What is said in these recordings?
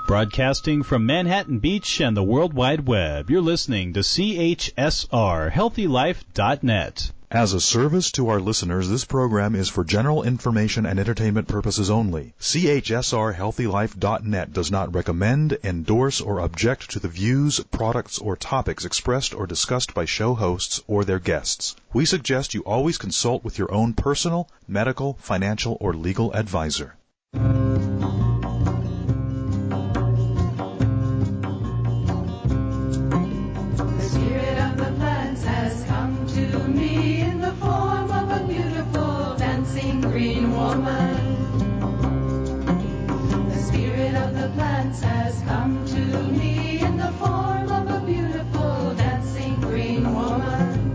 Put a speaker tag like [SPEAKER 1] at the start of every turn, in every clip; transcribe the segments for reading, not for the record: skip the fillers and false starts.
[SPEAKER 1] Broadcasting from Manhattan Beach and the World Wide Web, you're listening to CHSR, HealthyLife.net.
[SPEAKER 2] As a service to our listeners, this program is for general information and entertainment purposes only. CHSR HealthyLife.net does not recommend, endorse, or object to the views, products, or topics expressed or discussed by show hosts or their guests. We suggest you always consult with your own personal, medical, financial, or legal advisor.
[SPEAKER 3] Green woman, the spirit of the plants has come to me in the form of a beautiful dancing green woman.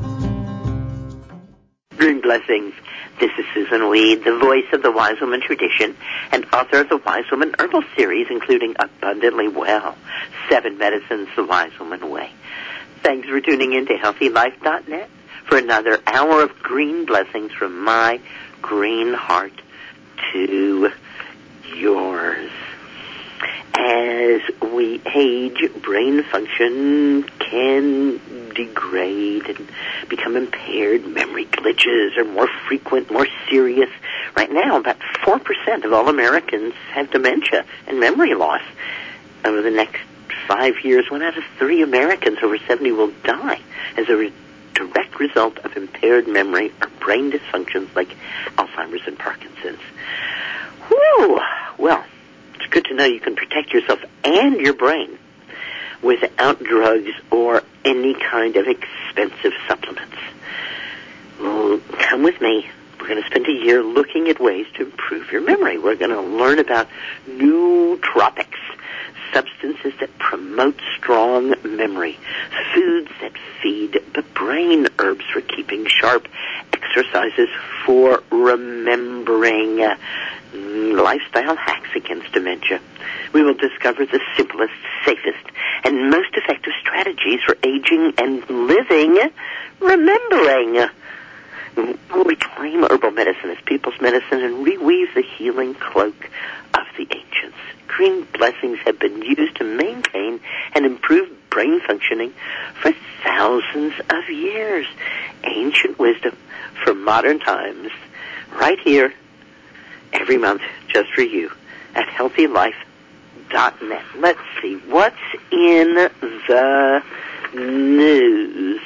[SPEAKER 4] Green blessings. This is Susan Weed, the voice of the Wise Woman tradition and author of the Wise Woman Herbal series, including Abundantly Well, 7 Medicines the Wise Woman Way. Thanks for tuning in to HealthyLife.net for another hour of green blessings from my green heart to yours. As we age, brain function can degrade and become impaired. Memory glitches are more frequent, more serious. Right now, about 4% of all Americans have dementia and memory loss. Over the next 5 years, 1 out of 3 Americans over 70 will die as a direct result of impaired memory or brain dysfunctions like Alzheimer's and Parkinson's. Whew! Well, it's good to know you can protect yourself and your brain without drugs or any kind of expensive supplements. Well, come with me. We're going to spend a year looking at ways to improve your memory. We're going to learn about nootropics, substances that promote strong memory, foods that feed the brain, herbs for keeping sharp, exercises for remembering, lifestyle hacks against dementia. We will discover the simplest, safest, and most effective strategies for aging and living remembering. We'll reclaim herbal medicine as people's medicine and reweave the healing cloak of the ancients. Green blessings have been used to maintain and improve brain functioning for thousands of years. Ancient wisdom for modern times, right here, every month, just for you, at HealthyLife.net. Let's see, what's in the news?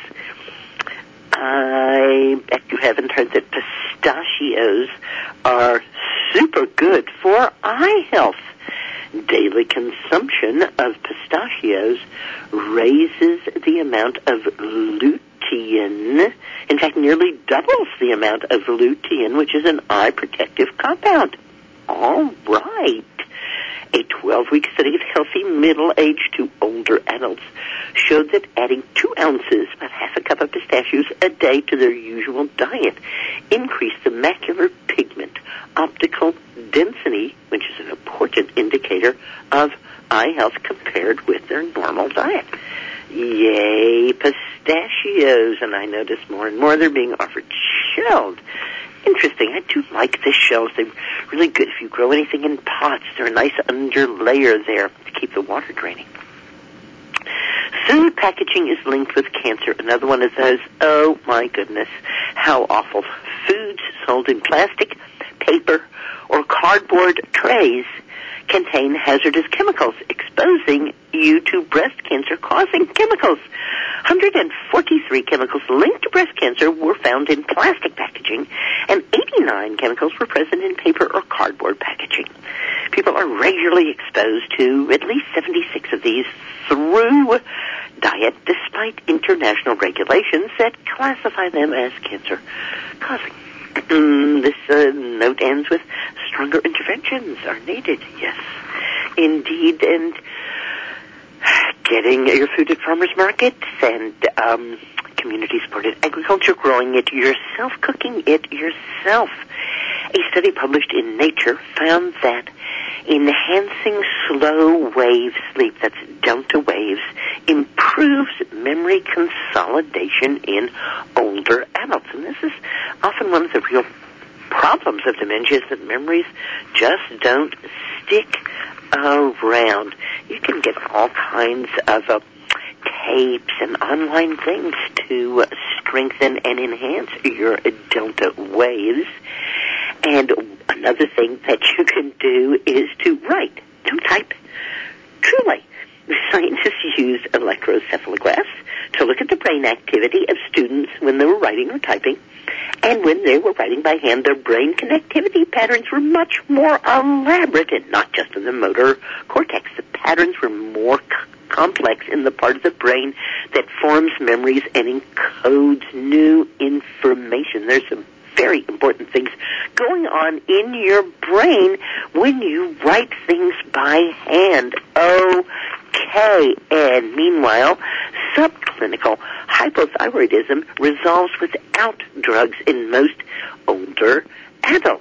[SPEAKER 4] I bet you haven't heard that pistachios are super good for eye health. Daily consumption of pistachios raises the amount of lutein. In fact, nearly doubles the amount of lutein, which is an eye protective compound. All right. A 12-week study of healthy middle-aged to older adults showed that adding 2 ounces, about half a cup of pistachios a day to their usual diet, increased the macular pigment optical density, which is an important indicator of eye health compared with their normal diet. Yay, pistachios! And I notice more and more they're being offered shelled. Interesting. I do like the shells. They're really good if you grow anything in pots. They're a nice underlayer there to keep the water draining. Food packaging is linked with cancer. Another one of those, oh my goodness, how awful. Foods sold in plastic, paper, or cardboard trays contain hazardous chemicals, exposing you to breast cancer-causing chemicals. 143 chemicals linked to breast cancer were found in plastic packaging, and 89 chemicals were present in paper or cardboard packaging. People are regularly exposed to at least 76 of these through diet, despite international regulations that classify them as cancer-causing. This note ends with stronger interventions are needed. Yes, indeed. And getting your food at farmers markets and community-supported agriculture, growing it yourself, cooking it yourself. A study published in Nature found that enhancing slow wave sleep, that's delta waves, improves memory consolidation in older adults. And this is often one of the real problems of dementia, is that memories just don't stick around. You can get all kinds of tapes and online things to strengthen and enhance your delta waves. And another thing that you can do is to write. Don't type. Truly. Scientists used electroencephalographs to look at the brain activity of students when they were writing or typing. And when they were writing by hand, their brain connectivity patterns were much more elaborate, and not just in the motor cortex. The patterns were more complex in the part of the brain that forms memories and encodes new information. There's some very important things going on in your brain when you write things by hand. Okay, and meanwhile, subclinical hypothyroidism resolves without drugs in most older adults.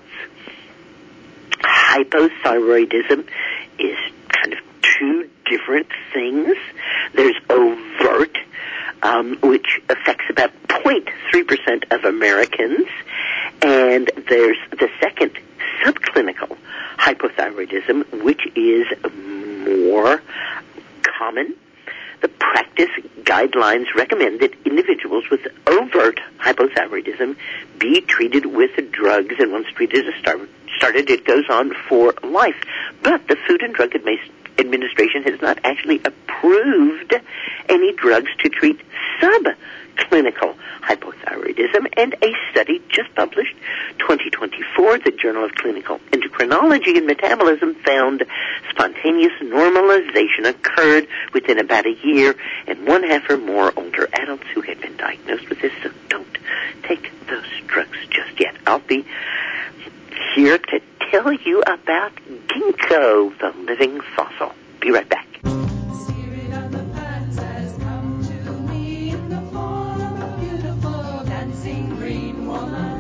[SPEAKER 4] Hypothyroidism is kind of two different things. There's overt, which affects about 0.3% of Americans, and there's the second, subclinical hypothyroidism, which is more common. The practice guidelines recommend that individuals with overt hypothyroidism be treated with drugs, and once treated is started, it goes on for life. But the Food and Drug Administration has not actually approved any drugs to treat subclinical hypothyroidism, and a study just published 2024, the Journal of Clinical Endocrinology and Metabolism, found spontaneous normalization occurred within about a year in 1/2 or more older adults who had been diagnosed with this. So don't take those drugs just yet. I'll be here to tell you about ginkgo, the living fossil. Be right back.
[SPEAKER 3] Spirit of the plants has come to me in the form of a beautiful dancing green woman.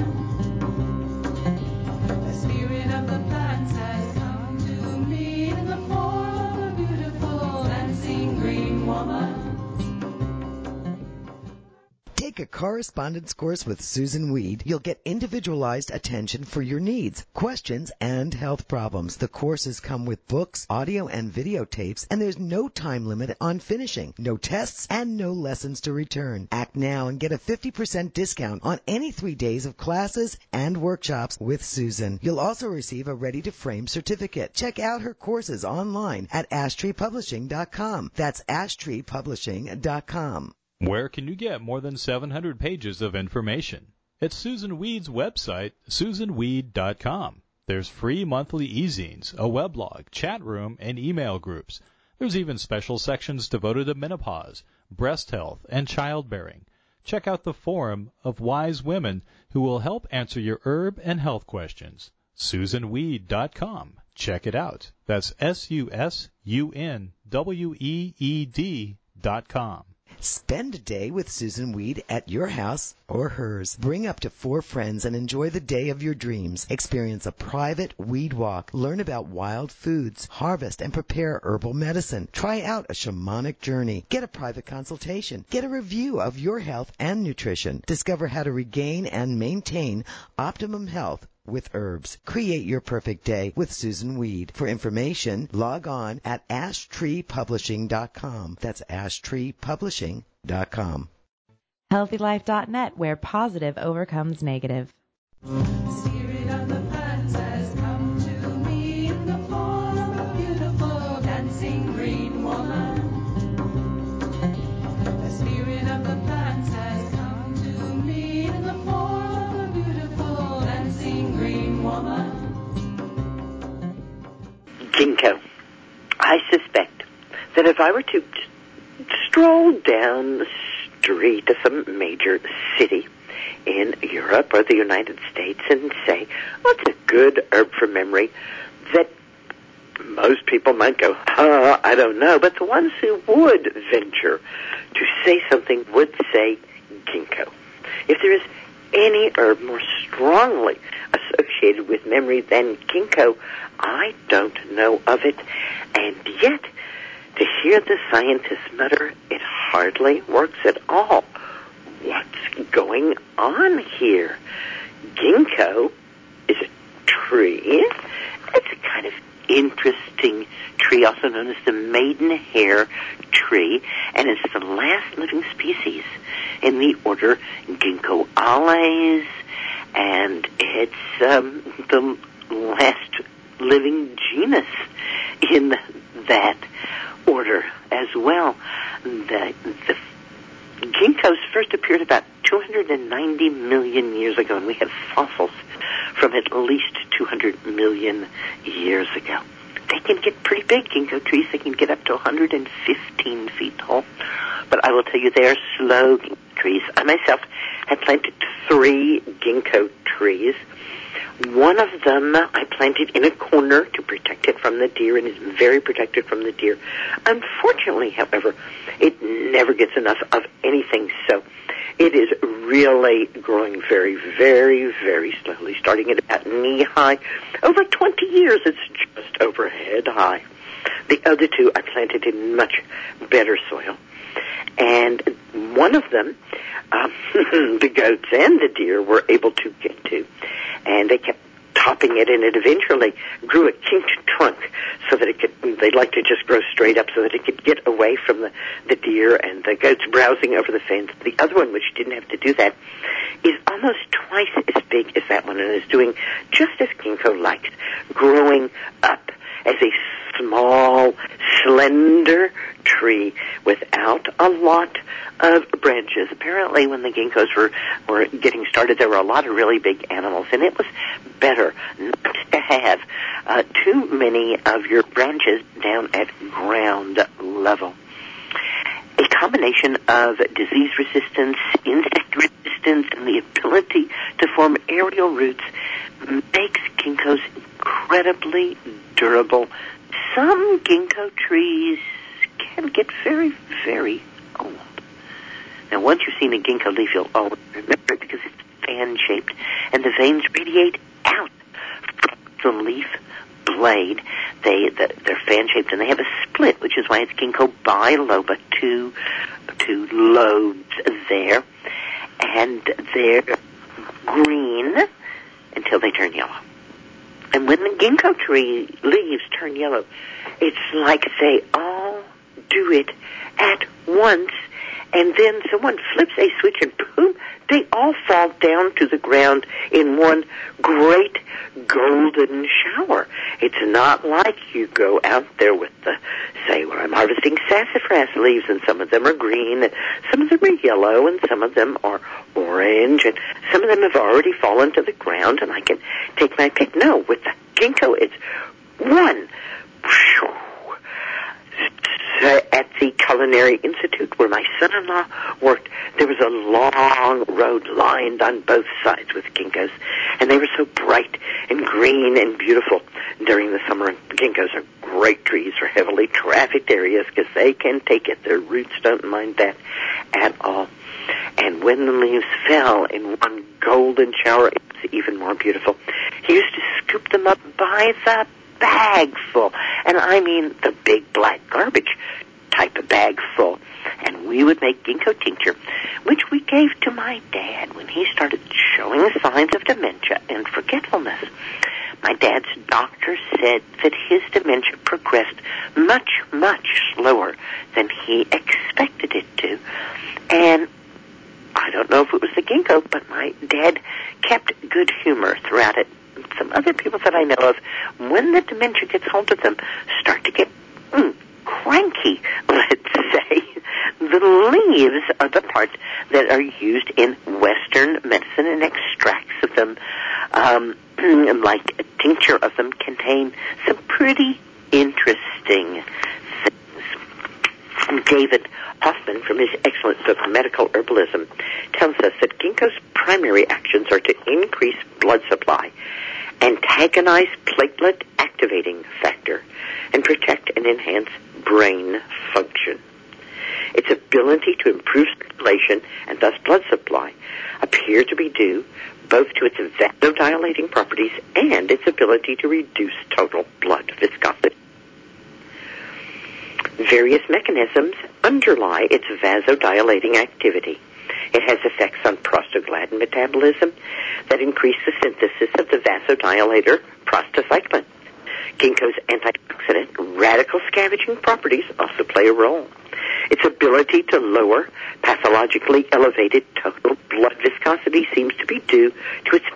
[SPEAKER 3] The spirit of the plants has come to me in the form of a beautiful dancing green woman.
[SPEAKER 5] Take a correspondence course with Susan Weed. You'll get individualized attention for your needs, questions, and health problems. The courses come with books, audio, and videotapes, and there's no time limit on finishing, no tests, and no lessons to return. Act now and get a 50% discount on any 3 days of classes and workshops with Susan. You'll also receive a ready-to-frame certificate. Check out her courses online at ashtreepublishing.com. That's ashtreepublishing.com.
[SPEAKER 1] Where can you get more than 700 pages of information? At Susan Weed's website, susanweed.com. There's free monthly e-zines, a weblog, chat room, and email groups. There's even special sections devoted to menopause, breast health, and childbearing. Check out the forum of wise women who will help answer your herb and health questions. susanweed.com. Check it out. That's SUSUNWEED.com.
[SPEAKER 5] Spend a day with Susan Weed at your house or hers. Bring up to 4 friends and enjoy the day of your dreams. Experience a private weed walk. Learn about wild foods. Harvest and prepare herbal medicine. Try out a shamanic journey. Get a private consultation. Get a review of your health and nutrition. Discover how to regain and maintain optimum health with herbs. Create your perfect day with Susan Weed. For information, log on at ashtreepublishing.com. That's ashtreepublishing.com.
[SPEAKER 6] HealthyLife.net, where positive overcomes negative.
[SPEAKER 3] Spirit of the plants has come to me in the form of a beautiful dancing green woman. The spirit of the plants has come to me in the form of a beautiful dancing green woman.
[SPEAKER 4] Ginkgo. I suspect that if I were to stroll down the street of some major city in Europe or the United States and say, what's a good herb for memory, that most people might go, I don't know, but the ones who would venture to say something would say ginkgo. If there is any herb more strongly associated with memory than ginkgo, I don't know of it. And yet, to hear the scientists mutter, it hardly works at all. What's going on here? Ginkgo is a tree. It's a kind of interesting tree, also known as the maidenhair tree, and it's the last living species in the order Ginkgoales, and it's the last living genus in that order as well. The ginkgos first appeared about 290 million years ago, and we have fossils from at least 200 million years ago. They can get pretty big, ginkgo trees. They can get up to 115 feet tall. But I will tell you, they are slow trees. I myself had planted 3 ginkgo trees. One of them I planted in a corner to protect it from the deer, and is very protected from the deer. Unfortunately, however, it never gets enough of anything, so it is really growing very, very, very slowly, starting at about knee-high. Over 20 years, it's just over head-high. The other 2 I planted in much better soil. And one of them, the goats and the deer were able to get to. And they kept topping it, and it eventually grew a kinked trunk so that it could, they'd like to just grow straight up so that it could get away from the deer and the goats browsing over the fence. The other one, which didn't have to do that, is almost twice as big as that one, and is doing just as ginkgo likes, growing up as a small, slender tree without a lot of branches. Apparently, when the ginkgos were getting started, there were a lot of really big animals, and it was better not to have too many of your branches down at ground level. A combination of disease resistance, insect resistance, and the ability to form aerial roots makes ginkgos incredibly durable. Some ginkgo trees can get very, very old. Now, once you've seen a ginkgo leaf, you'll always remember it because it's fan-shaped, and the veins radiate out from the leaf blade. They're fan-shaped, and they have a split, which is why it's ginkgo biloba, two lobes there, and they're green until they turn yellow. And when the ginkgo tree leaves turn yellow, it's like they all do it at once, and then someone flips a switch and boom, they all fall down to the ground in one great golden shower. It's not like you go out there with well, I'm harvesting sassafras leaves, and some of them are green, and some of them are yellow, and some of them are orange, and some of them have already fallen to the ground, and I can take my pick. No, with the ginkgo, it's one. At the Culinary Institute where my son-in-law worked, there was a long road lined on both sides with ginkgos, and they were so bright and green and beautiful during the summer. And ginkgos are great trees for heavily trafficked areas because they can take it. Their roots don't mind that at all. And when the leaves fell in one golden shower, it was even more beautiful. He used to scoop them up by the bag full, and I mean the big black garbage type of bag full, and we would make ginkgo tincture, which we gave to my dad when he started showing signs of dementia and forgetfulness. My dad's doctor said that his dementia progressed much, much slower than he expected it to, and I don't know if it was the ginkgo, but my dad kept good humor throughout it. Some other people that I know of, when the dementia gets hold of them, start to get cranky, let's say. The leaves are the parts that are used in Western medicine, and extracts of them, like a tincture of them, contain some pretty interesting things. David Hoffman, from his excellent book, Medical Herbalism, tells us that ginkgo's primary actions are to increase blood supply, antagonize platelet activating factor, and protect and enhance brain function. Its ability to improve circulation and thus blood supply appear to be due both to its vasodilating properties and its ability to reduce total blood viscosity. Various mechanisms underlie its vasodilating activity. It has effects on prostaglandin metabolism that increase the synthesis of the vasodilator prostacyclin. Ginkgo's antioxidant radical scavenging properties also play a role. Its ability to lower pathologically elevated total blood viscosity seems to be due to its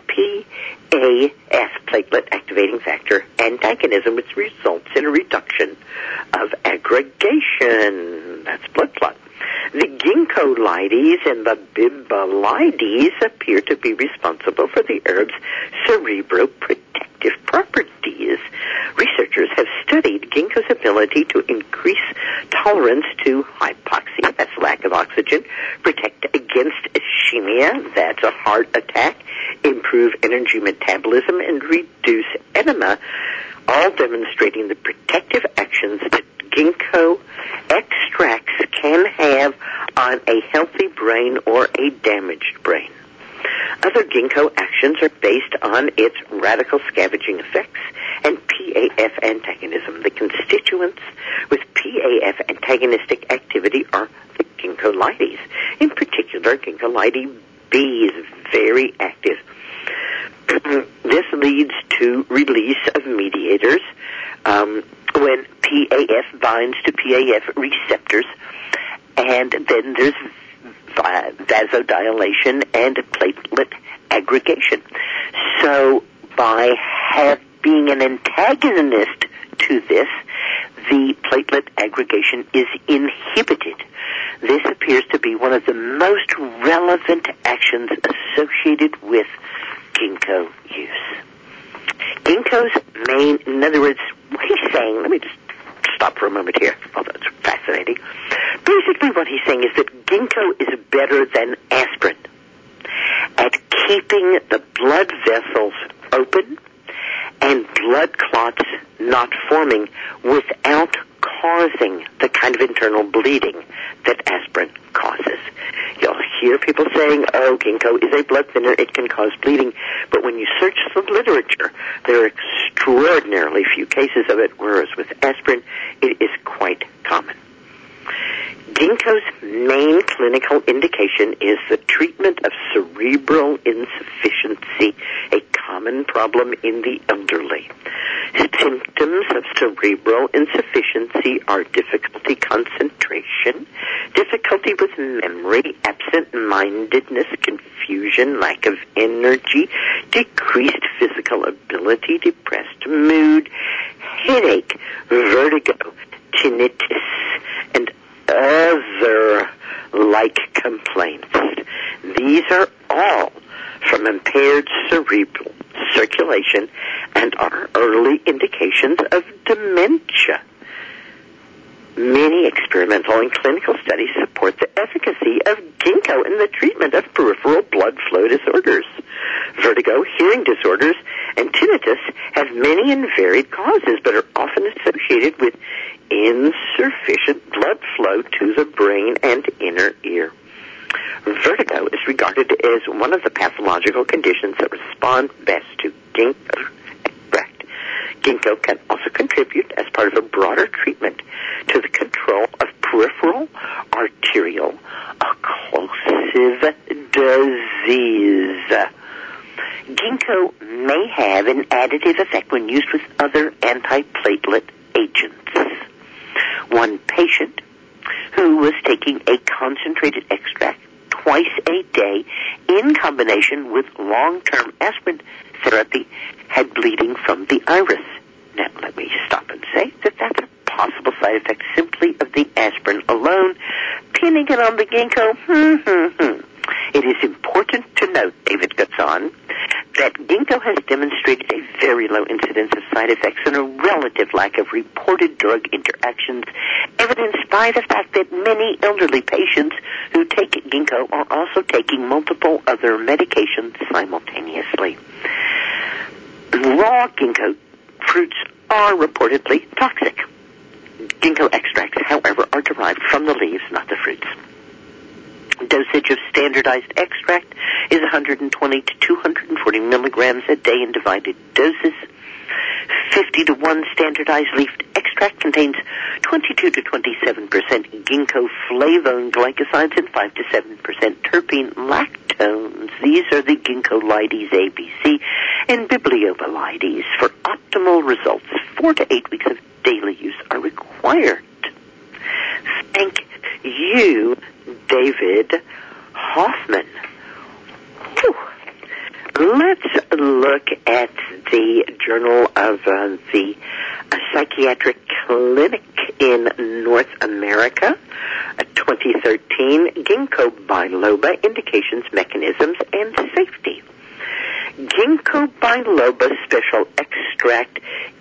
[SPEAKER 4] PAF, platelet activating factor, antagonism, which results in a reduction of aggregation. That's blood clot. The ginkgolides and the bimbolides appear to be responsible for the herb's cerebroprotective properties. Researchers have studied ginkgo's ability to increase tolerance to hypoxia, that's lack of oxygen, protect against ischemia, that's a heart attack, improve energy metabolism, and reduce edema, all demonstrating the protective actions that ginkgo extracts can have on a healthy brain or a damaged brain. Other ginkgo actions are based on its radical scavenging effects and PAF antagonism. The constituents with PAF antagonistic activity are the ginkgolides. In particular, ginkgolide B is very active. This leads to release of mediators when PAF binds to PAF receptors, and then there's vasodilation and platelet aggregation. So by being an antagonist to this, the platelet aggregation is inhibited. This appears to be one of the most relevant actions associated with ginkgo use. Ginkgo's main, in other words, what he's saying, let me just stop for a moment here. Oh, that's fascinating. Basically what he's saying is that ginkgo is better than aspirin at keeping the blood vessels open and blood clots not forming without causing the kind of internal bleeding that aspirin causes. You'll hear people saying, oh, ginkgo is a blood thinner, it can cause bleeding. But when you search the literature, there are extraordinarily few cases of it, whereas with aspirin, it is quite common. Ginkgo's main clinical indication is the treatment of cerebral insufficiency, a common problem in the elderly. Symptoms of cerebral insufficiency are difficulty concentration, difficulty with memory, absent-mindedness, confusion, lack of energy, decreased physical ability, depressed mood, headache, vertigo, tinnitus, and other like complaints. These are all from impaired cerebral circulation and are early indications of dementia. Many experimental and clinical studies support the efficacy of ginkgo in the treatment of peripheral blood flow disorders. Vertigo, hearing disorders, and tinnitus have many and varied causes, but are often associated with insufficient blood flow to the brain and inner ear. Vertigo is regarded as one of the pathological conditions that respond best to ginkgo extract. Ginkgo can also contribute as part of a broader treatment to the control of peripheral arterial occlusive disease. Ginkgo may have an additive effect when used with other antiplatelet agents. One patient who was taking a concentrated extract twice a day in combination with long-term aspirin therapy had bleeding from the iris. Now, let me stop and say that that's a possible side effect simply of the aspirin alone. Pinning it on the ginkgo, It is important to note, David goes on, that ginkgo has demonstrated a very low incidence of side effects and a relative lack of reported drug interactions, evidenced by the fact that many elderly patients who take ginkgo are also taking multiple other medications simultaneously. Raw ginkgo fruits are reportedly toxic. Ginkgo extracts, however, are derived from the leaves, not the fruits. Dosage of standardized extract is 120 to 240 milligrams a day in divided doses. 50 to 1 standardized leaf extract contains 22 to 27% ginkgo flavone glycosides and 5 to 7% terpene lactones. These are the ginkgolides ABC, and Bibliovalides for optimal results. 4 to 8 weeks of daily use are required. Thank you, David Hoffman. Whew. Let's look at the Journal of the Psychiatric Clinic in North America, 2013, Ginkgo biloba, Indications, Mechanisms, and Safety. Ginkgo biloba Special Extract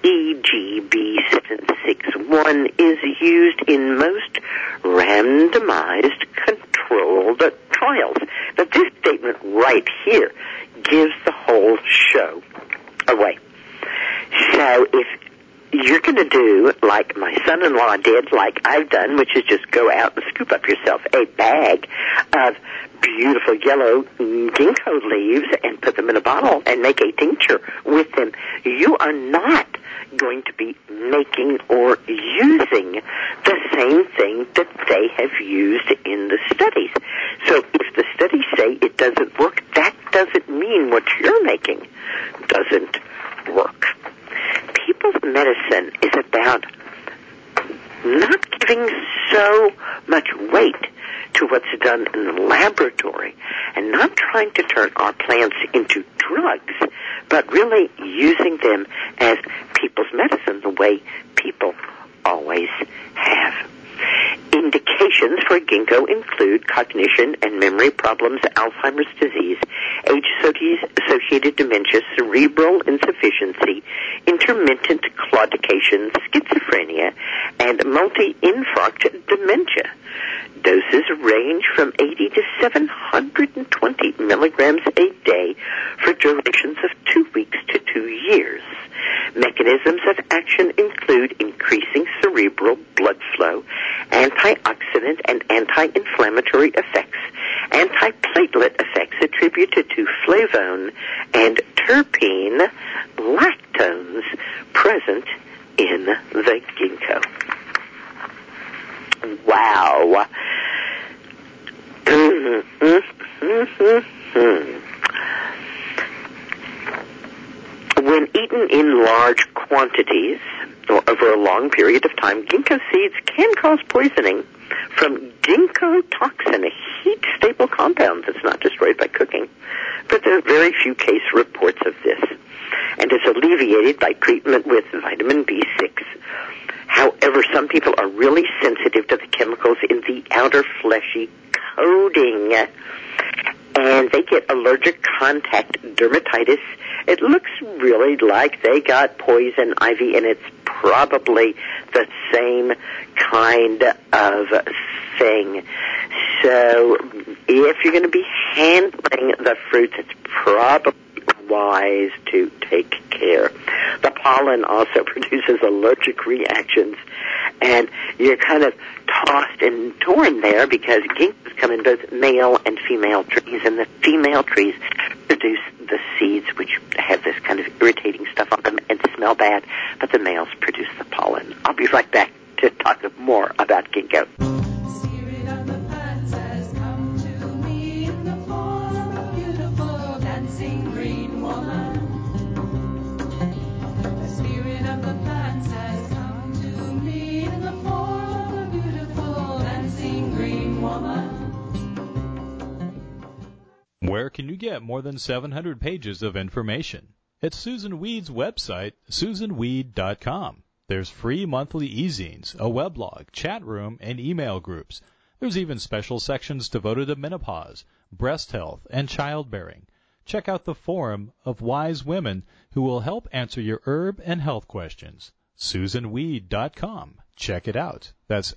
[SPEAKER 4] EGB761 is used in most randomized controlled trials. Now, this statement right here gives the whole show away. So if you're going to do like my son-in-law did, like I've done, which is just go out and scoop up yourself a bag of beautiful yellow ginkgo leaves and put them in a bottle and make a tincture with them, you are not going to be making or using the same thing that they have used in the studies. So if the studies say it doesn't work, that doesn't mean what you're making doesn't work. People's medicine is about not giving so much weight to what's done in the laboratory and not trying to turn our plants into drugs, but really using them as people's medicine the way people always have. Indications for ginkgo include cognition and memory problems, Alzheimer's disease, age-associated dementia, cerebral insufficiency, intermittent claudication, schizophrenia, and multi-infarct dementia. Doses range from 80 to 720 milligrams a day for durations of 2 weeks to 2 years. Mechanisms of action include increasing cerebral blood flow, antioxidant and anti-inflammatory effects, antiplatelet effects attributed to flavone and terpene lactones present in the ginkgo. Wow. When eaten in large quantities or over a long period of time, ginkgo seeds can cause poisoning from ginkgo toxin, a heat-stable compound that's not destroyed by cooking. But there are very few case reports of this, and is alleviated by treatment with vitamin B6. However, some people are really sensitive to the chemicals in the outer fleshy coating, and they get allergic contact dermatitis. It looks really like they got poison ivy, and it's probably the same kind of thing. So if you're going to be handling the fruits, it's probably wise to take care. The pollen also produces allergic reactions, and you're kind of tossed and torn there because ginkgos come in both male and female trees, and the female trees produce the seeds, which have this kind of irritating stuff on them and smell bad, but the males produce the pollen. I'll be right back to talk more about ginkgo.
[SPEAKER 3] Spirit of the plants has come to me in the form of a beautiful dancing green woman. The spirit of the plants has come to me in the form of a beautiful dancing green woman.
[SPEAKER 1] Where can you get more than 700 pages of information? At Susan Weed's website, susanweed.com. There's free monthly e-zines, a weblog, chat room, and email groups. There's even special sections devoted to menopause, breast health, and childbearing. Check out the forum of wise women who will help answer your herb and health questions. SusanWeed.com. Check it out. That's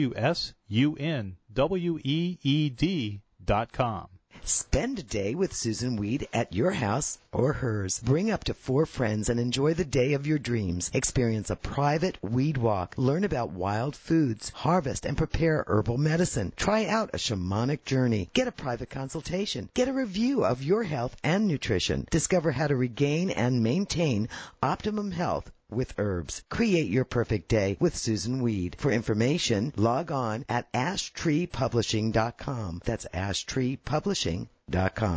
[SPEAKER 1] SusunWeed.com.
[SPEAKER 5] Spend a day with Susan Weed at your house or hers. Bring up to 4 friends and enjoy the day of your dreams. Experience a private weed walk. Learn about wild foods. Harvest and prepare herbal medicine. Try out a shamanic journey. Get a private consultation. Get a review of your health and nutrition. Discover how to regain and maintain optimum health with herbs. Create your perfect day with Susan Weed. For information, log on at ashtreepublishing.com. That's ashtreepublishing.com.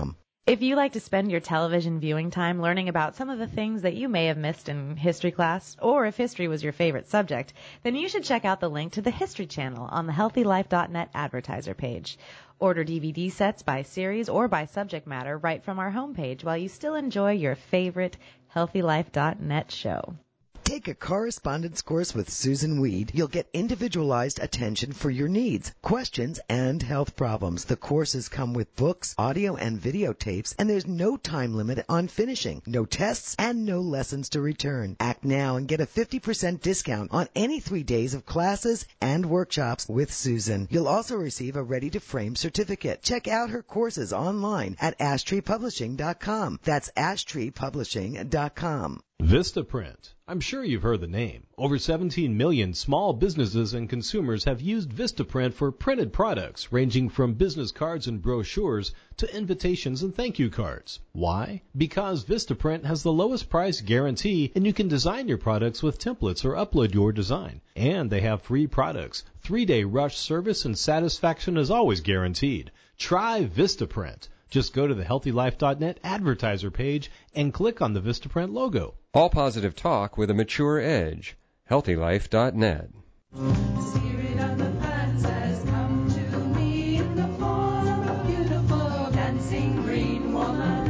[SPEAKER 6] If you like to spend your television viewing time learning about some of the things that you may have missed in history class, or if history was your favorite subject, then you should check out the link to the History Channel on the HealthyLife.net advertiser page. Order DVD sets by series or by subject matter right from our homepage while you still enjoy your favorite HealthyLife.net show.
[SPEAKER 5] Take a correspondence course with Susan Weed. You'll get individualized attention for your needs, questions, and health problems. The courses come with books, audio, and videotapes, and there's no time limit on finishing, no tests, and no lessons to return. Act now and get a 50% discount on any 3 days of classes and workshops with Susan. You'll also receive a ready-to-frame certificate. Check out her courses online at ashtreepublishing.com. That's ashtreepublishing.com.
[SPEAKER 1] Vistaprint. I'm sure you've heard the name. Over 17 million small businesses and consumers have used Vistaprint for printed products ranging from business cards and brochures to invitations and thank you cards. Why? Because Vistaprint has the lowest price guarantee, and you can design your products with templates or upload your design. And they have free products. 3-day rush service and satisfaction is always guaranteed. Try Vistaprint. Just go to the HealthyLife.net advertiser page and click on the Vistaprint logo.
[SPEAKER 7] All positive talk with a mature edge. HealthyLife.net.
[SPEAKER 3] Spirit of the plants has come to me in the form of a beautiful dancing green woman.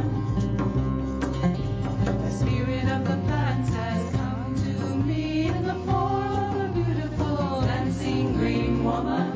[SPEAKER 3] The spirit of the plants has come to me in the form of a beautiful dancing green woman.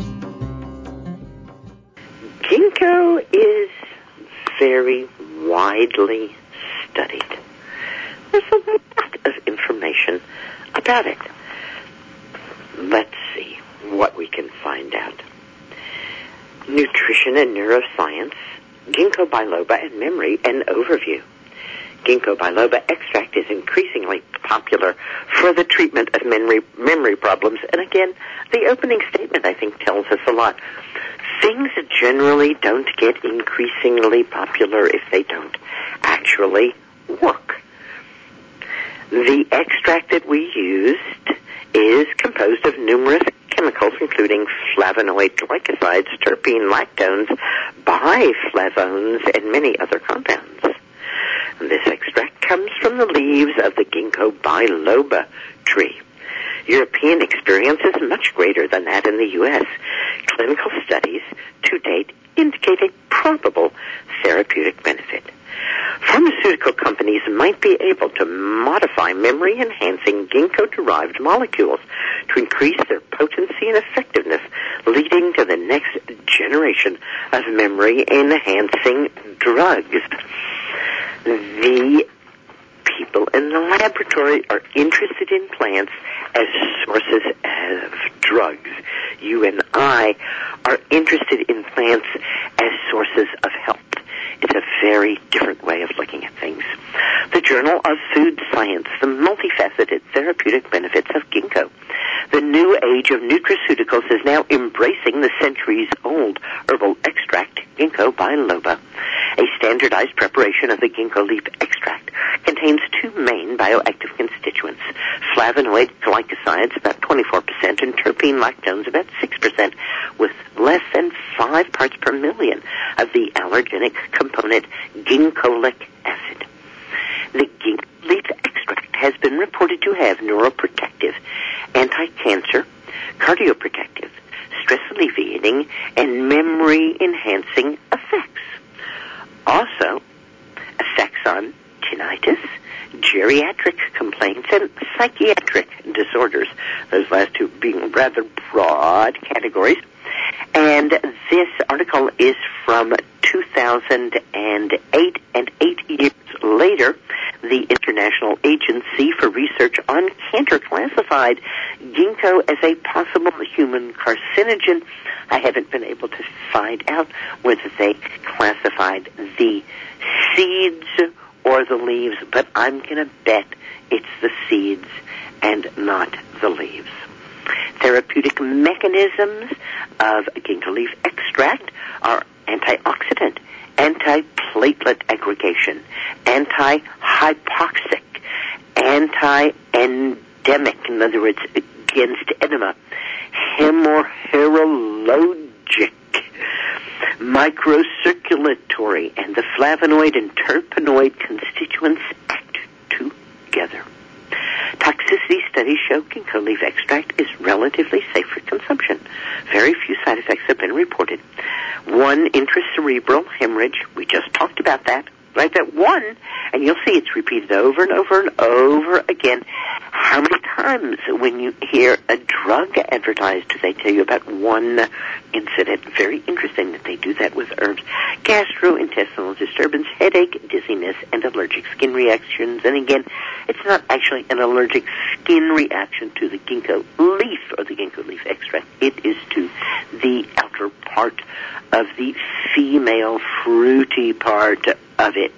[SPEAKER 4] Ginkgo is very widely studied. There's a lot of information about it. Let's see what we can find out. Nutrition and neuroscience, ginkgo biloba and memory, an overview. Ginkgo biloba extract is increasingly popular for the treatment of memory problems. And again, the opening statement, I think, tells us a lot. Things generally don't get increasingly popular if they don't actually work. The extract that we used is composed of numerous chemicals, including flavonoid glycosides, terpene, lactones, biflavones, and many other compounds. This extract comes from the leaves of the ginkgo biloba tree. European experience is much greater than that in the U.S. Clinical studies to date indicate a probable therapeutic benefit. Pharmaceutical companies might be able to modify memory-enhancing ginkgo-derived molecules to increase their potency and effectiveness, leading to the next generation of memory-enhancing drugs. The people in the laboratory are interested in plants as sources of drugs. You and I are interested in plants as sources of health. It's a very different way of looking at things. The Journal of Food Science, the multifaceted therapeutic benefits of ginkgo. The new age of nutraceuticals is now embracing the centuries-old herbal extract, ginkgo biloba. A standardized preparation of the ginkgo leaf extract contains two main bioactive constituents, flavonoid glycosides, about 24%, and terpene lactones, about 6%, with less than 5 parts per million of the allergenic component ginkoic acid. The ginkgo leaf extract has been reported to have neuroprotective, anti-cancer, cardioprotective, stress-alleviating, and memory-enhancing effects. Also, effects on tinnitus, geriatric complaints, and psychiatric disorders, those last two being rather broad categories. And this article is from 2008, and 8 years later, the International Agency for Research on Cancer classified ginkgo as a possible human carcinogen. I haven't been able to find out whether they classified the seeds or the leaves, but I'm going to bet it's the seeds and not the leaves. Therapeutic mechanisms of ginkgo leaf extract are antioxidant, anti-platelet aggregation, anti-hypoxic, anti-endemic, in other words, against edema, hemorrhagic, microcirculatory and the flavonoid and terpenoid constituents act together. Toxicity studies show ginkgo leaf extract is relatively safe for consumption. Very few side effects have been reported. One, intracerebral hemorrhage. We just talked about that. Right, that one, and you'll see it's repeated over and over and over again. How many times when you hear a drug advertised do they tell you about one incident? Very interesting that they do that with herbs. Gastrointestinal disturbance, headache, dizziness, and allergic skin reactions. And again, it's not actually an allergic skin reaction to the ginkgo leaf or the ginkgo leaf extract. It is to the outer part of the female fruity part of it.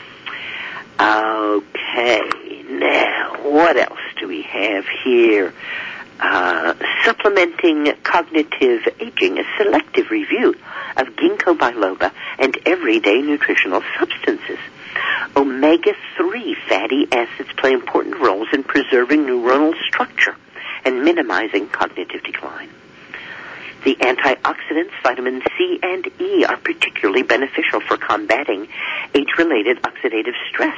[SPEAKER 4] Okay, now what else do we have here? Supplementing cognitive aging, a selective review of ginkgo biloba and everyday nutritional substances. Omega-3 fatty acids play important roles in preserving neuronal structure and minimizing cognitive decline. The antioxidants, vitamin C and E, are particularly beneficial for combating age-related oxidative stress.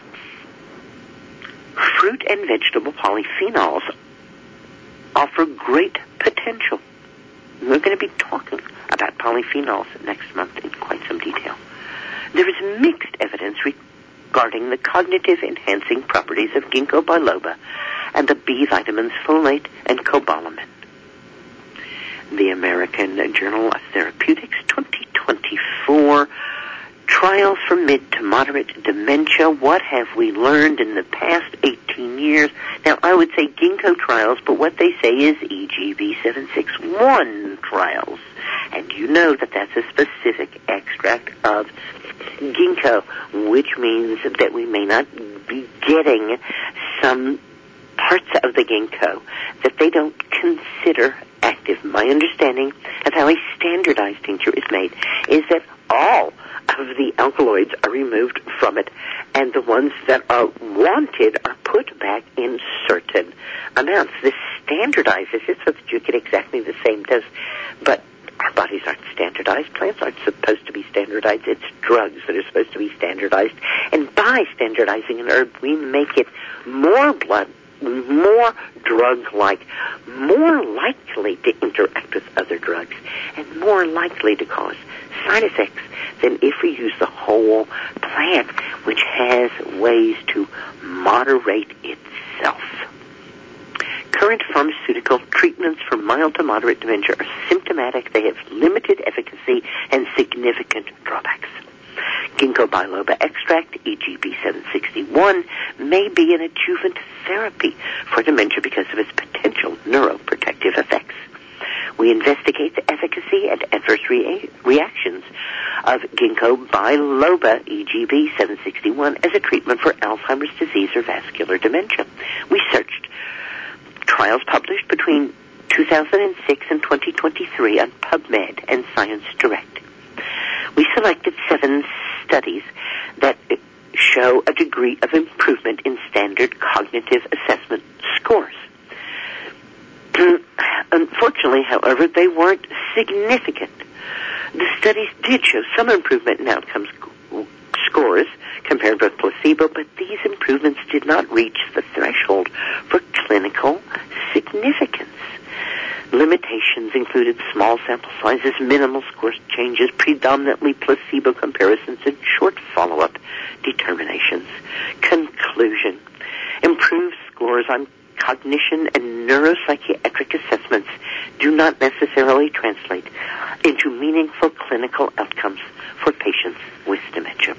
[SPEAKER 4] Fruit and vegetable polyphenols offer great potential. We're going to be talking about polyphenols next month in quite some detail. There is mixed evidence regarding the cognitive enhancing properties of ginkgo biloba and the B vitamins folate and cobalamin. The American Journal of Therapeutics 2024, trials for mid to moderate dementia. What have we learned in the past 18 years? Now, I would say ginkgo trials, but what they say is EGB 761 trials. And you know that that's a specific extract of ginkgo, which means that we may not be getting some parts of the ginkgo that they don't consider active. My understanding of how a standardized tincture is made is that all of the alkaloids are removed from it, and the ones that are wanted are put back in certain amounts. This standardizes it so that you get exactly the same dose, but our bodies aren't standardized. Plants aren't supposed to be standardized. It's drugs that are supposed to be standardized, and by standardizing an herb, we make it more drug-like, more likely to interact with other drugs, and more likely to cause side effects than if we use the whole plant, which has ways to moderate itself. Current pharmaceutical treatments for mild to moderate dementia are symptomatic. They have limited efficacy and significant drawbacks. Ginkgo biloba extract, EGB 761, may be an adjuvant therapy for dementia because of its potential neuroprotective effects. We investigate the efficacy and adverse reactions of ginkgo biloba, EGB 761, as a treatment for Alzheimer's disease or vascular dementia. We searched trials published between 2006 and 2023 on PubMed and Science Direct. We selected 7 studies that show a degree of improvement in standard cognitive assessment scores. Unfortunately, however, they weren't significant. The studies did show some improvement in outcomes scores compared with placebo, but these improvements did not reach the threshold for clinical significance. Limitations included small sample sizes, minimal score changes, predominantly placebo comparisons, and short follow-up determinations. Conclusion: improved scores on cognition and neuropsychiatric assessments do not necessarily translate into meaningful clinical outcomes for patients with dementia.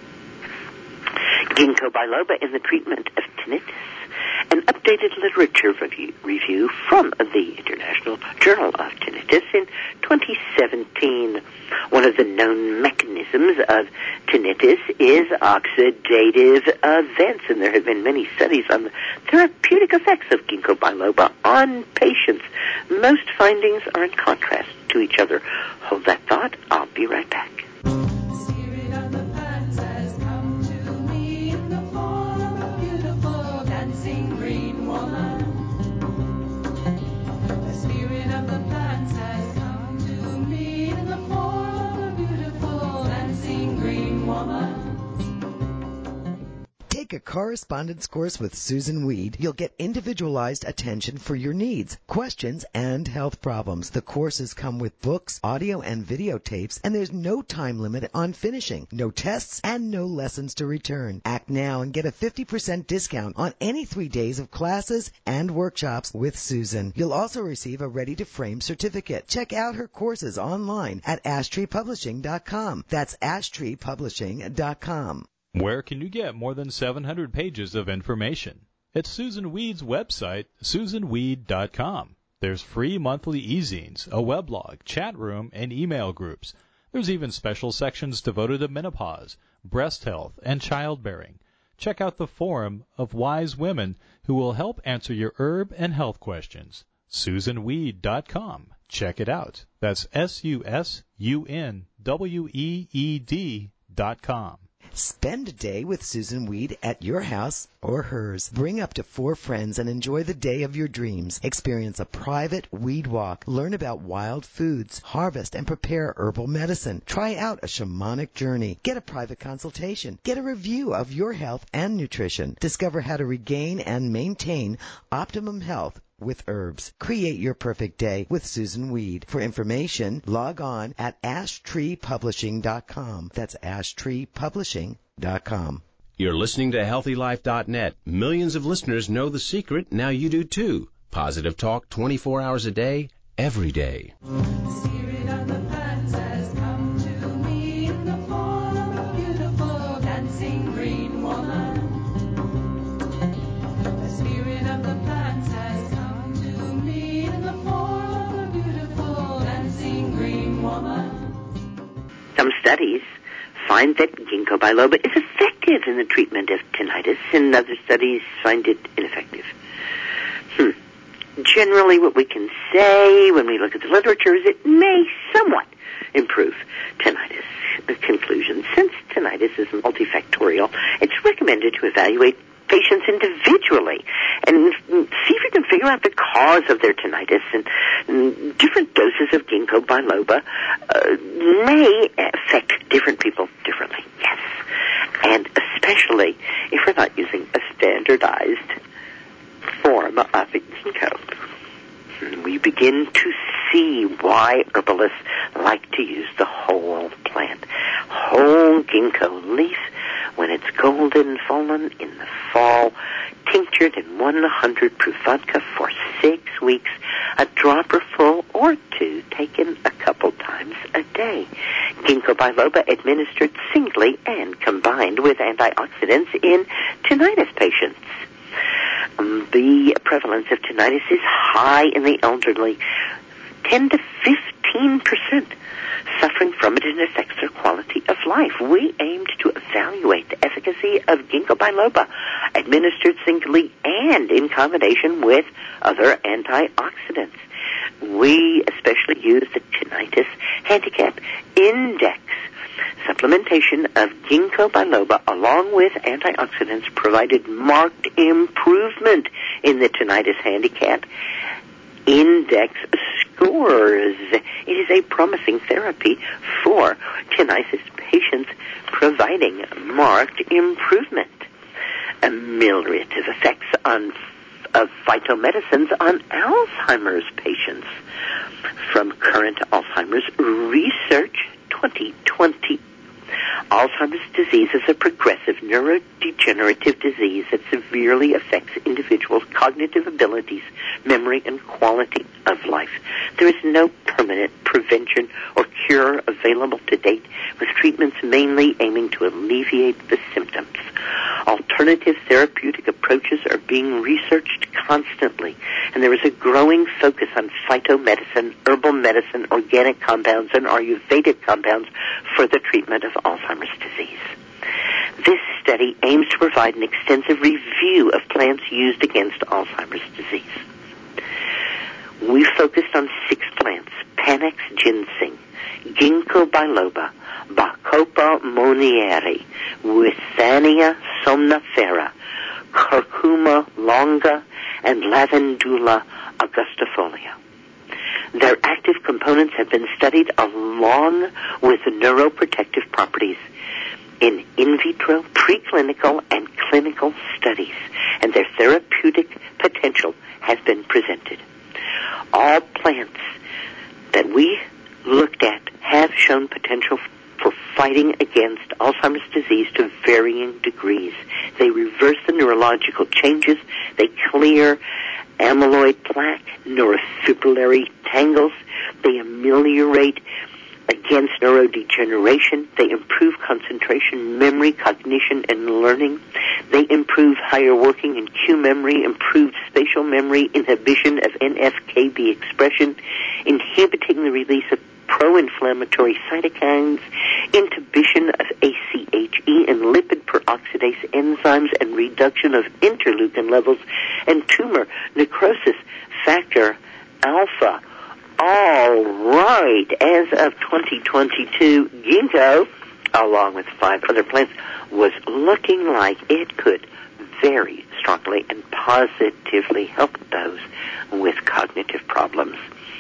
[SPEAKER 4] Ginkgo biloba in the treatment of tinnitus. An updated literature review from the International Journal of Tinnitus in 2017. One of the known mechanisms of tinnitus is oxidative events, and there have been many studies on the therapeutic effects of ginkgo biloba on patients. Most findings are in contrast to each other. Hold that thought. I'll be right back.
[SPEAKER 3] Spirit of the plants has come to me in the form of a beautiful dancing green woman. The spirit of the plants has come to me in the form of a beautiful
[SPEAKER 5] a correspondence course with Susan Weed, you'll get individualized attention for your needs, questions, and health problems. The courses come with books, audio, and videotapes, and there's no time limit on finishing, no tests, and no lessons to return. Act now and get a 50% discount on any 3 days of classes and workshops with Susan. You'll also receive a ready-to-frame certificate. Check out her courses online at ashtreepublishing.com. That's ashtreepublishing.com.
[SPEAKER 1] Where can you get more than 700 pages of information? At Susan Weed's website, susanweed.com. There's free monthly e-zines, a weblog, chat room, and email groups. There's even special sections devoted to menopause, breast health, and childbearing. Check out the forum of wise women who will help answer your herb and health questions. SusanWeed.com. Check it out. That's SusunWeed.com.
[SPEAKER 5] Spend a day with Susan Weed at your house or hers. Bring up to 4 friends and enjoy the day of your dreams. Experience a private weed walk. Learn about wild foods, harvest and prepare herbal medicine. Try out a shamanic journey. Get a private consultation. Get a review of your health and nutrition. Discover how to regain and maintain optimum health with herbs. Create your perfect day with Susan Weed. For information, log on at ashtreepublishing.com. That's ashtreepublishing.com.
[SPEAKER 8] You're listening to HealthyLife.net. Millions of listeners know the secret. Now you do too. Positive talk 24 hours a day, every day.
[SPEAKER 3] The spirit of the plants has come to me in the form of a beautiful dancing green woman. The spirit of the plants has come to me in the form of a beautiful dancing green woman.
[SPEAKER 4] Some studies find that ginkgo biloba is effective in the treatment of tinnitus, and other studies find it ineffective. Generally, what we can say when we look at the literature is it may somewhat improve tinnitus. The conclusion, since tinnitus is multifactorial, it's recommended to evaluate patients individually and see if you can figure out the cause of their tinnitus, and different doses of ginkgo biloba may affect different people differently, yes. And especially if we're not using a standardized form of ginkgo. We begin to see why herbalists like to use the whole plant. Whole ginkgo leaf, when it's golden fallen in the fall, tinctured in 100 proof vodka for 6 weeks, a dropper full or 2 taken a couple times a day. Ginkgo biloba administered singly and combined with antioxidants in tinnitus patients. The prevalence of tinnitus is high in the elderly, 10 to 15% suffering from it, and affects their quality of life. We aimed to evaluate the efficacy of ginkgo biloba administered singly and in combination with other antioxidants. We especially used the Tinnitus Handicap Index. Supplementation of ginkgo biloba along with antioxidants provided marked improvement in the Tinnitus Handicap Index scores. It is a promising therapy for tinnitus patients, providing marked improvement. Ameliorative effects of phytomedicines on Alzheimer's patients. From Current Alzheimer's Research 2020. Alzheimer's disease is a progressive neurodegenerative disease that severely affects individuals' cognitive abilities, memory, and quality of life. There is no permanent prevention or cure available to date, with treatments mainly aiming to alleviate the symptoms. Alternative therapeutic approaches are being researched constantly, and there is a growing focus on phytomedicine, herbal medicine, organic compounds, and Ayurvedic compounds for the treatment of Alzheimer's disease. This study aims to provide an extensive review of plants used against Alzheimer's disease. We focused on 6 plants: Panax ginseng, ginkgo biloba, Bacopa monieri, Withania somnifera, Curcuma longa, and Lavandula augustifolia. Their active components have been studied along with the neuroprotective properties. in vitro, preclinical, and clinical studies, and their therapeutic potential has been presented. All plants that we looked at have shown potential for fighting against Alzheimer's disease to varying degrees. They reverse the neurological changes. They clear amyloid plaque, neurofibrillary tangles. They ameliorate against neurodegeneration. They improve concentration, memory, cognition, and learning. They improve higher working in Q memory, improved spatial memory, inhibition of NF-κB expression, inhibiting the release of pro-inflammatory cytokines, inhibition of ACHE and lipid peroxidase enzymes, and reduction of interleukin levels, and tumor necrosis factor alpha. All right, as of 2022, ginkgo, along with 5 other plants, was looking like it could very strongly and positively help those with cognitive problems.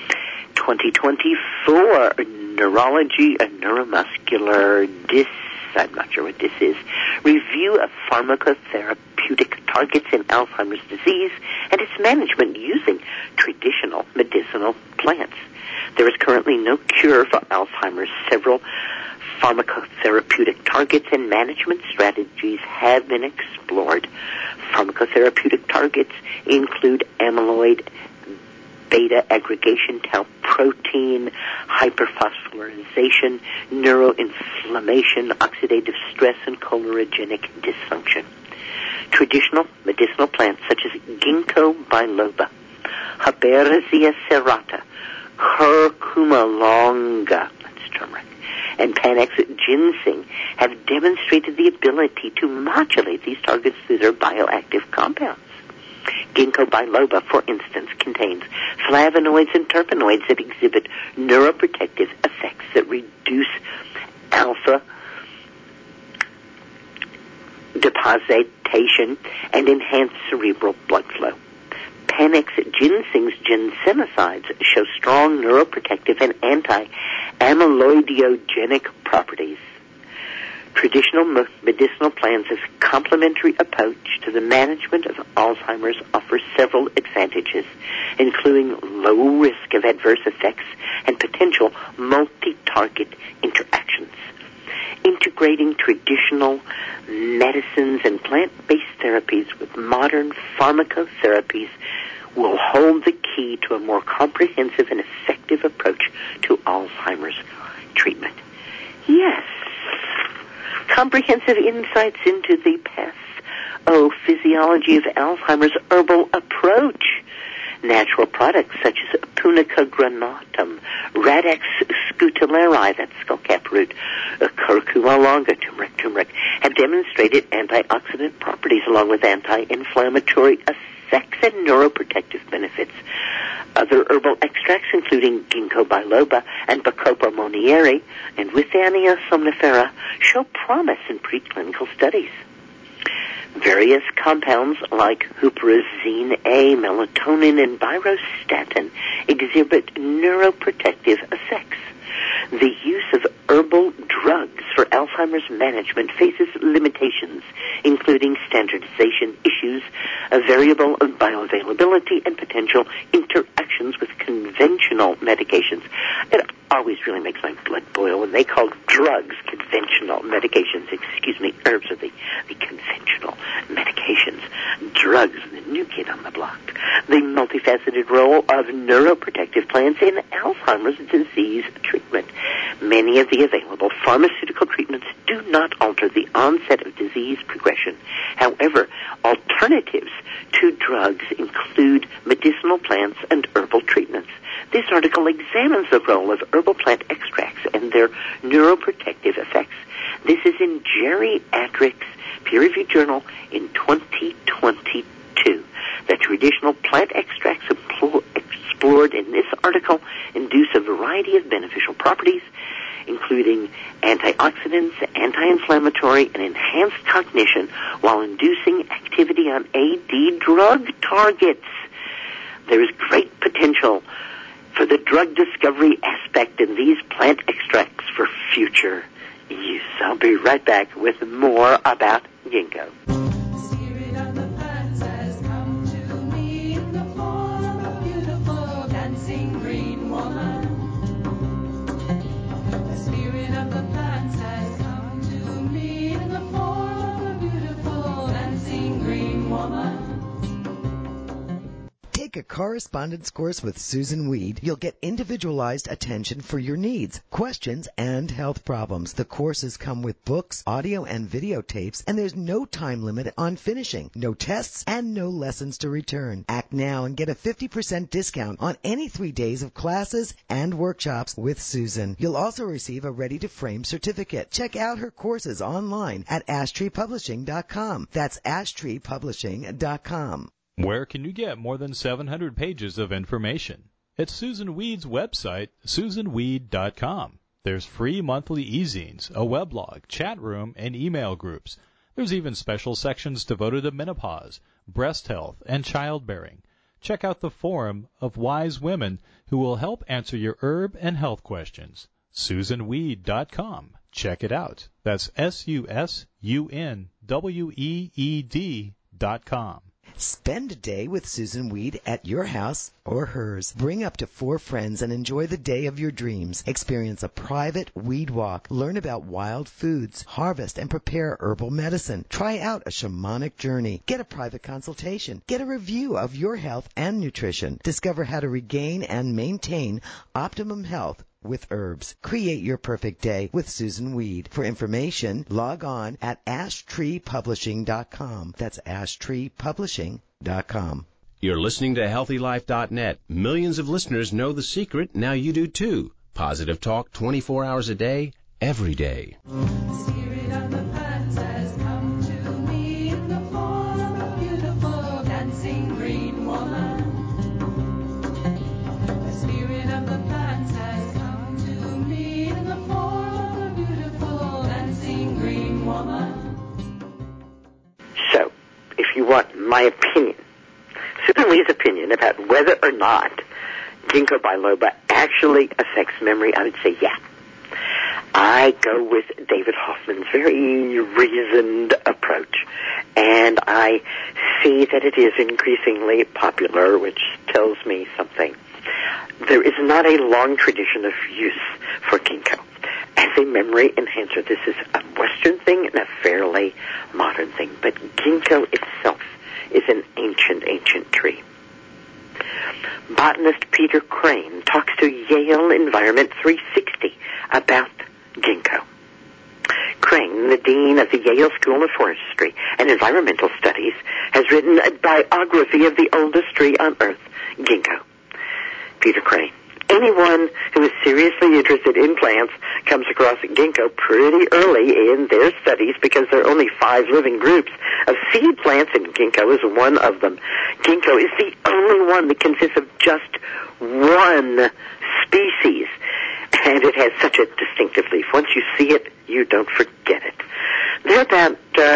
[SPEAKER 4] 2024, neurology and neuromuscular I'm not sure what this is. Review of pharmacotherapeutic targets in Alzheimer's disease and its management using traditional medicinal plants. There is currently no cure for Alzheimer's. Several pharmacotherapeutic targets and management strategies have been explored. Pharmacotherapeutic targets include amyloid beta aggregation, tau protein, hyperphosphorylation, neuroinflammation, oxidative stress, and cholerogenic dysfunction. Traditional medicinal plants such as ginkgo biloba, Herbaceae serrata, curcuma longa, that's turmeric, and Panax ginseng have demonstrated the ability to modulate these targets through their bioactive compounds. Ginkgo biloba, for instance, contains flavonoids and terpenoids that exhibit neuroprotective effects that reduce alpha depositation and enhance cerebral blood flow. Panax ginseng's ginsenosides show strong neuroprotective and anti-amyloidogenic properties. Traditional medicinal plants as a complementary approach to the management of Alzheimer's offer several advantages, including low risk of adverse effects and potential multi-target interactions. Integrating traditional medicines and plant-based therapies with modern pharmacotherapies will hold the key to a more comprehensive and effective approach to Alzheimer's treatment. Yes. Comprehensive insights into the pathophysiology of Alzheimer's herbal approach. Natural products such as Punica granatum, Radex scutelleri, that's skullcap root, curcuma longa, turmeric, have demonstrated antioxidant properties along with anti-inflammatory effects and neuroprotective benefits. Other herbal extracts, including ginkgo biloba and Bacopa monnieri and Withania somnifera, show promise in preclinical studies. Various compounds like huperzine A, melatonin, and birostatin exhibit neuroprotective effects. The use of herbal drugs for Alzheimer's management faces limitations, including standardization issues, a variable bioavailability, and potential interactions with conventional medications. It always really makes my blood boil when they call drugs conventional medications. Herbs are the conventional medications. Drugs, the new kid on the block. The multifaceted role of neuroprotective plants in Alzheimer's disease treatment. Many of the available pharmaceutical treatments do not alter the onset of disease progression. However, alternatives to drugs include medicinal plants and herbal treatments. This article examines the role of herbal plant extracts and their neuroprotective effects. This is in Geriatrics peer-reviewed journal in 2022. The traditional plant extracts explored in this article induce a variety of beneficial properties, including antioxidants, anti-inflammatory, and enhanced cognition, while inducing activity on AD drug targets. There is great potential for the drug discovery aspect in these plant extracts for future use. I'll be right back with more about ginkgo.
[SPEAKER 3] The spirit of the plants has come to me in the form of a beautiful dancing green woman. The spirit of the plants has come to me in the form of a beautiful dancing green woman.
[SPEAKER 5] Take a correspondence course with Susan Weed. You'll get individualized attention for your needs, questions, and health problems. The courses come with books, audio, and videotapes, and there's no time limit on finishing, no tests, and no lessons to return. Act now and get a 50% discount on any 3 days of classes and workshops with Susan. You'll also receive a ready-to-frame certificate. Check out her courses online at ashtreepublishing.com. That's ashtreepublishing.com.
[SPEAKER 1] Where can you get more than 700 pages of information? At Susan Weed's website, susanweed.com. There's free monthly e-zines, a weblog, chat room, and email groups. There's even special sections devoted to menopause, breast health, and childbearing. Check out the forum of wise women who will help answer your herb and health questions. susanweed.com. Check it out. That's SUSUNWEED.com.
[SPEAKER 5] Spend a day with Susan Weed at your house or hers. Bring up to 4 friends and enjoy the day of your dreams. Experience a private weed walk. Learn about wild foods, harvest and prepare herbal medicine. Try out a shamanic journey. Get a private consultation. Get a review of your health and nutrition. Discover how to regain and maintain optimum health with herbs. Create your perfect day with Susan Weed. For information, log on at ashtreepublishing.com. That's ashtreepublishing.com.
[SPEAKER 8] You're listening to HealthyLife.net. Millions of listeners know the secret. Now you do too. Positive talk 24 hours a day, every day.
[SPEAKER 3] The spirit of the plants has come to me in the form of a beautiful dancing green woman. The spirit of the plants has come to me in the form of a beautiful dancing green woman.
[SPEAKER 4] So, if you want my opinion, Susan Weed's opinion about whether or not ginkgo biloba actually affects memory, I would say yeah. I go with David Hoffman's very reasoned approach, and I see that it is increasingly popular, which tells me something. There is not a long tradition of use for ginkgo as a memory enhancer. This is a Western thing and a fairly modern thing, but ginkgo itself is an ancient tree. Botanist Peter Crane talks to Yale Environment 360 about ginkgo. Crane, the dean of the Yale School of Forestry and Environmental Studies, has written a biography of the oldest tree on Earth, ginkgo. Peter Crane. Anyone who is seriously interested in plants comes across ginkgo pretty early in their studies because there are only 5 living groups of seed plants, and ginkgo is one of them. Ginkgo is the only one that consists of just one species, and it has such a distinctive leaf. Once you see it, you don't forget it. There are about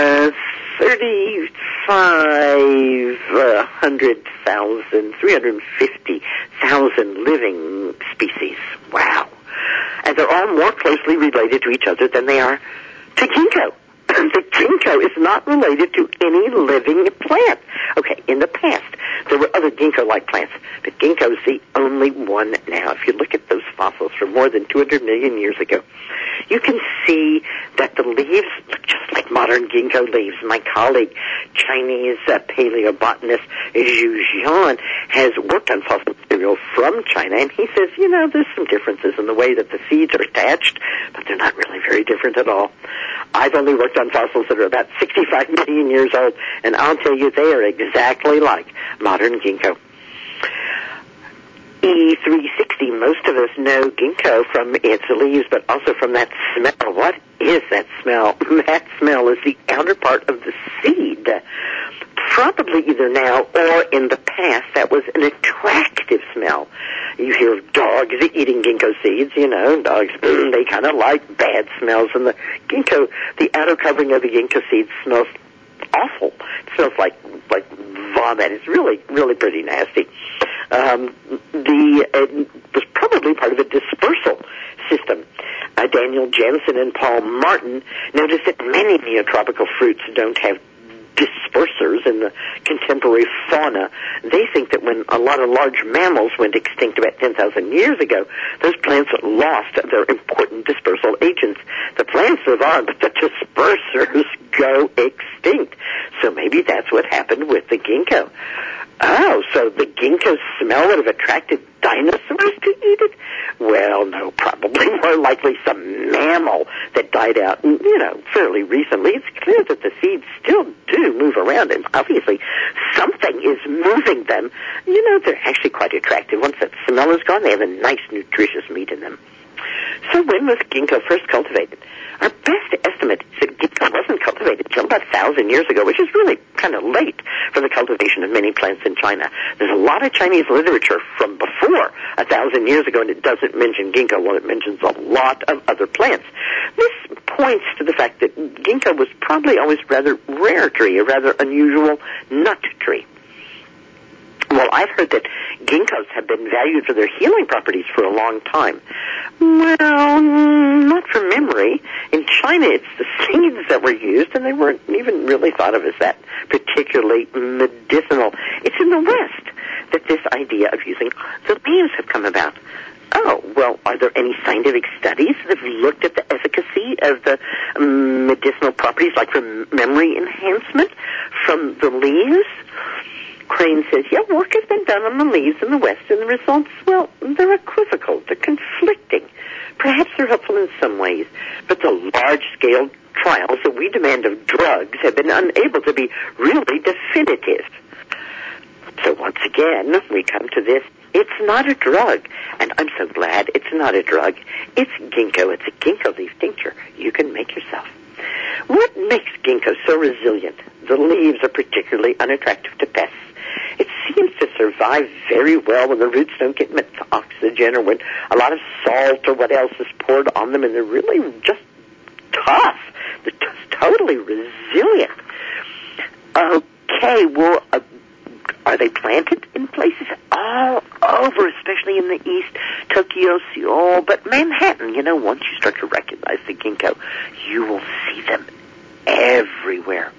[SPEAKER 4] 350,000 living species. Wow. And they're all more closely related to each other than they are to ginkgo. The ginkgo is not related to any living plant. Okay, in the past, there were other ginkgo-like plants, but ginkgo is the only one now. If you look at those fossils from more than 200 million years ago, you can see that the leaves look just like modern ginkgo leaves. My colleague, Chinese paleobotanist Zhu Jian, has worked on fossil material from China, and he says, there's some differences in the way that the seeds are attached, but they're not really very different at all. I've only worked on fossils that are about 65 million years old, and I'll tell you, they are exactly like modern ginkgo. E360, most of us know ginkgo from its leaves, but also from that smell. What is that smell? That smell is the outer part of the seed. Probably either now or in the past, that was an attractive smell. You hear of dogs eating ginkgo seeds, dogs, they kind of like bad smells. And the ginkgo, the outer covering of the ginkgo seed smells awful. It smells like vomit. It's really, really pretty nasty. It was probably part of a dispersal system. Daniel Jensen and Paul Martin noticed that many neotropical fruits don't have dispersers in the contemporary fauna. They think that when a lot of large mammals went extinct about 10,000 years ago, those plants lost their important dispersal agents. The plants live on, but the dispersers go extinct. So maybe that's what happened with the ginkgo. Oh, so the ginkgo smell would have attracted dinosaurs to eat it? Well, no, probably more likely some mammal that died out, fairly recently. It's clear that the seeds still do move around, and obviously something is moving them. They're actually quite attractive. Once that smell is gone, they have a nice, nutritious meat in them. So when was ginkgo first cultivated? Our best estimate is that ginkgo wasn't cultivated until about 1,000 years ago, which is really kind of late for the cultivation of many plants in China. There's a lot of Chinese literature from before 1,000 years ago, and it doesn't mention ginkgo. Well, it mentions a lot of other plants. This points to the fact that ginkgo was probably always a rather rare tree, a rather unusual nut tree. Well, I've heard that ginkgos have been valued for their healing properties for a long time. Well, not from memory. In China, it's the seeds that were used, and they weren't even really thought of as that particularly medicinal. It's in the West that this idea of using the leaves have come about. Oh, well, are there any scientific studies that have looked at the efficacy of the medicinal properties, like for memory enhancement, from the leaves? Crane says, yeah, work has been done on the leaves in the West, and the results, well, they're equivocal. They're conflicting. Perhaps they're helpful in some ways, but the large-scale trials that we demand of drugs have been unable to be really definitive. So once again, we come to this. It's not a drug, and I'm so glad it's not a drug. It's ginkgo. It's a ginkgo leaf tincture you can make yourself. What makes ginkgo so resilient? The leaves are particularly unattractive to pests. It seems to survive very well when the roots don't get much oxygen, or when a lot of salt or what else is poured on them, and they're really just tough. They're just totally resilient. Okay, well, are they planted in places all over, especially in the East, Tokyo, Seoul, but Manhattan? Once you start to recognize the ginkgo, you will see them everywhere.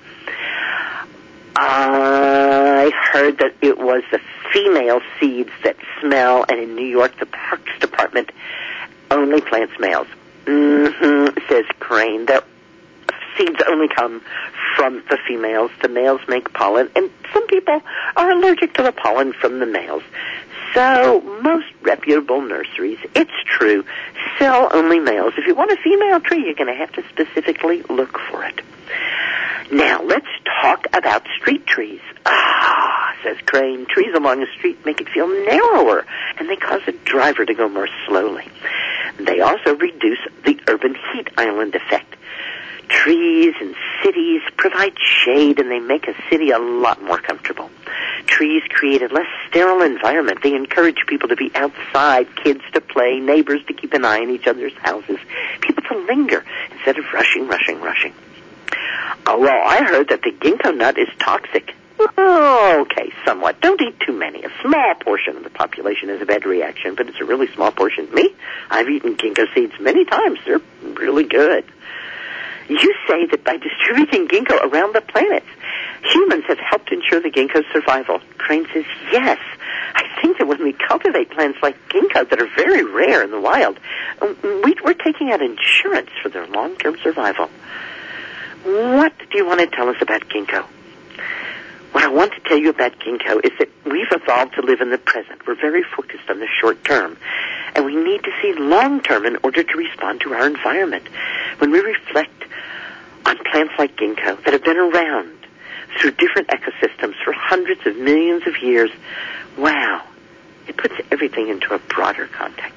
[SPEAKER 4] I heard that it was the female seeds that smell, and in New York, the Parks Department only plants males. Says Crane. The seeds only come from the females. The males make pollen, and some people are allergic to the pollen from the males. So most reputable nurseries, it's true, sell only males. If you want a female tree, you're going to have to specifically look for it. Now, let's talk about street trees. Says Crane, trees along the street make it feel narrower, and they cause a driver to go more slowly. They also reduce the urban heat island effect. Trees in cities provide shade, and they make a city a lot more comfortable. Trees create a less sterile environment. They encourage people to be outside, kids to play, neighbors to keep an eye on each other's houses, people to linger instead of rushing. Oh, well, I heard that the ginkgo nut is toxic. Okay, somewhat. Don't eat too many. A small portion of the population has a bad reaction, but it's a really small portion. Me, I've eaten ginkgo seeds many times. They're really good. You say that by distributing ginkgo around the planet, humans have helped ensure the ginkgo's survival. Crane says, yes. I think that when we cultivate plants like ginkgo that are very rare in the wild, we're taking out insurance for their long-term survival. What do you want to tell us about ginkgo? What I want to tell you about ginkgo is that we've evolved to live in the present. We're very focused on the short term, and we need to see long term in order to respond to our environment. When we reflect on plants like ginkgo that have been around through different ecosystems for hundreds of millions of years, wow, it puts everything into a broader context.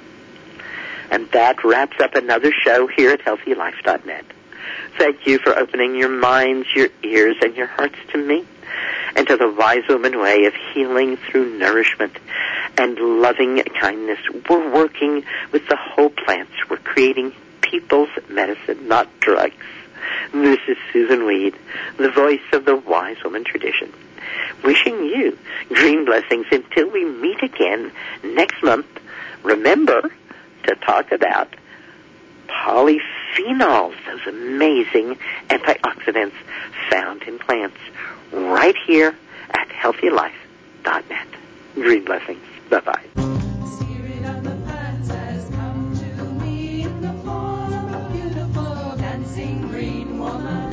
[SPEAKER 4] And that wraps up another show here at HealthyLife.net. Thank you for opening your minds, your ears, and your hearts to me and to the Wise Woman way of healing through nourishment and loving kindness. We're working with the whole plants. We're creating people's medicine, not drugs. This is Susan Weed, the voice of the Wise Woman tradition, wishing you green blessings until we meet again next month. Remember to talk about polyphenols, those amazing antioxidants found in plants, right here at HealthyLife.net. Green blessings. Bye-bye.
[SPEAKER 3] Spirit of the plants has come to me in the form of a beautiful dancing green woman.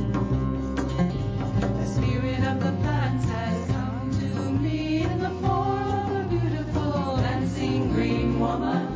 [SPEAKER 3] The spirit of the plants has come to me in the form of a beautiful dancing green woman.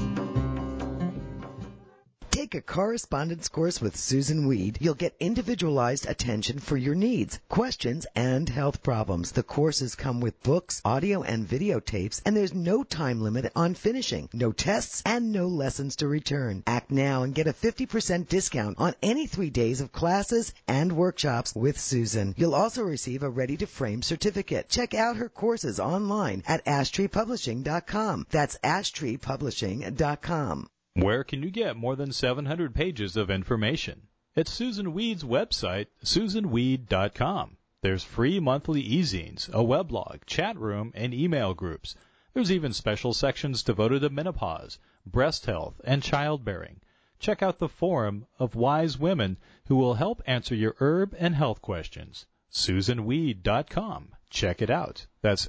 [SPEAKER 5] Take a correspondence course with Susan Weed. You'll get individualized attention for your needs, questions, and health problems. The courses come with books, audio and videotapes, and there's no time limit on finishing, no tests, and no lessons to return. Act now and get a 50% discount on any 3 days of classes and workshops with Susan. You'll also receive a ready-to-frame certificate. Check out her courses online at ashtreepublishing.com. That's ashtreepublishing.com.
[SPEAKER 1] Where can you get more than 700 pages of information? At Susan Weed's website, susanweed.com. There's free monthly e-zines, a weblog, chat room, and email groups. There's even special sections devoted to menopause, breast health, and childbearing. Check out the forum of wise women who will help answer your herb and health questions. SusanWeed.com. Check it out. That's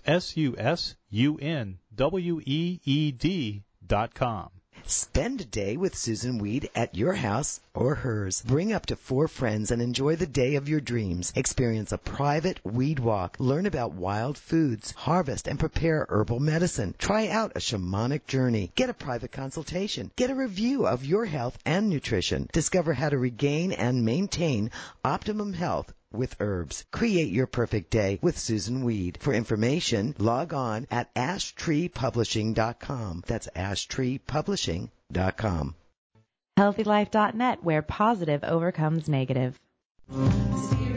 [SPEAKER 1] SusunWeed.com.
[SPEAKER 5] Spend a day with Susan Weed at your house or hers. Bring up to 4 friends and enjoy the day of your dreams. Experience a private weed walk. Learn about wild foods. Harvest and prepare herbal medicine. Try out a shamanic journey. Get a private consultation. Get a review of your health and nutrition. Discover how to regain and maintain optimum health with herbs. Create your perfect day with Susan Weed. For information, log on at ashtreepublishing.com. That's ashtreepublishing.com.
[SPEAKER 6] HealthyLife.net, where positive overcomes negative.
[SPEAKER 3] Spirit